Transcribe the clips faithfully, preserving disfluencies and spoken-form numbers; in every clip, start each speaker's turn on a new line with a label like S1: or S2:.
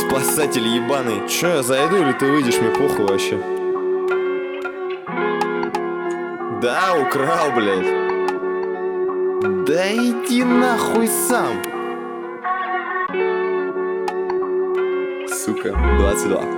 S1: спасатель ебаный. Че, я зайду или ты выйдешь, мне похуй вообще. Да, украл, блядь. Да иди нахуй сам. Сука, двадцать два.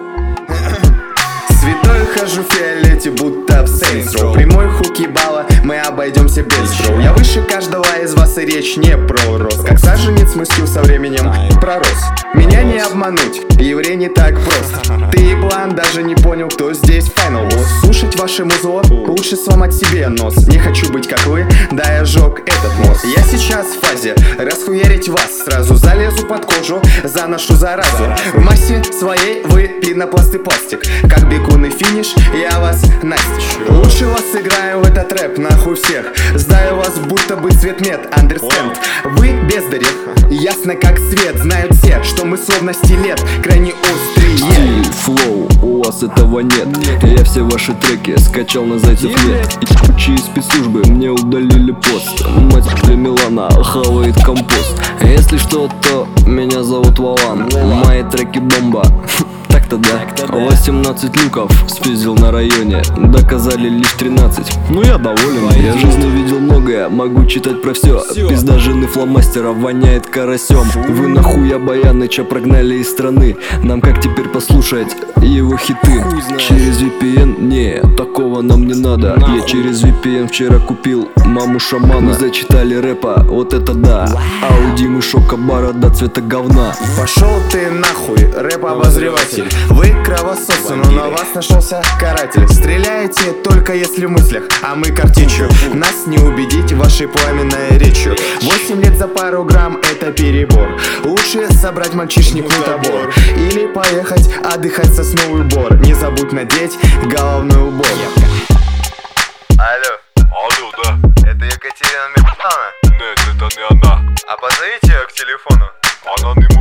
S2: Святой хожу в фиолете, будто в Saints Row. Прямой хук ебала, мы обойдемся без шоу. Я выше каждого из вас, и речь не про рост. Как саженец мыслью со временем пророс. Меня не обмануть, еврей не так прост. Ты еблан, даже не понял, кто здесь final boss. Слушать ваше музло, лучше сломать себе нос. Не хочу быть как вы, да я жёг этот мост. Я сейчас в фазе расхуярить вас сразу. Залезу под кожу, заношу заразу. В массе своей вы пенопласт и пластик. Как бегун и финиш, я вас настичь. Лучше вас сыграю в этот рэп, нахуй всех. Сдаю вас, будто бы цветмет, understand. Вы бездари, ясно как свет. Знают все, что мы словно стилет, крайне острые.
S3: Стиль, флоу, у вас этого нет. Я все ваши треки скачал на Зайцев нет. И чьи спецслужбы мне удалили пост. Мать для Милана хавает компост. Если что, то меня зовут Вован. Мои треки бомба. Так-то да. восемнадцать люков спиздил на районе. Доказали лишь тринадцать. Ну я доволен. Я в жизни видел многое, могу читать про все. Пизда жены фломастера воняет карасем. Вы нахуя Баяныча прогнали из страны. Нам как теперь послушать его хиты? Через ви пи эн? Не, такого нам не надо. Я через ви пи эн вчера купил маму шамана. Зачитали рэпа, вот это да. А у Димы Шока борода цвета говна.
S2: Пошел ты нахуй, рэп-обозреватель. Вы кровососы, но на вас нашелся каратель. Стреляете только если в мыслях, а мы картечью. Нас не убедить вашей пламенной речью. Восемь лет за пару грамм — это перебор. Лучше собрать мальчишник на табор или поехать отдыхать в сосновый бор. Не забудь надеть головной убор.
S1: Алло.
S4: Алло, да.
S1: Это Екатерина Михайловна?
S4: Нет, это не она.
S1: А позовите ее к телефону.
S4: Она не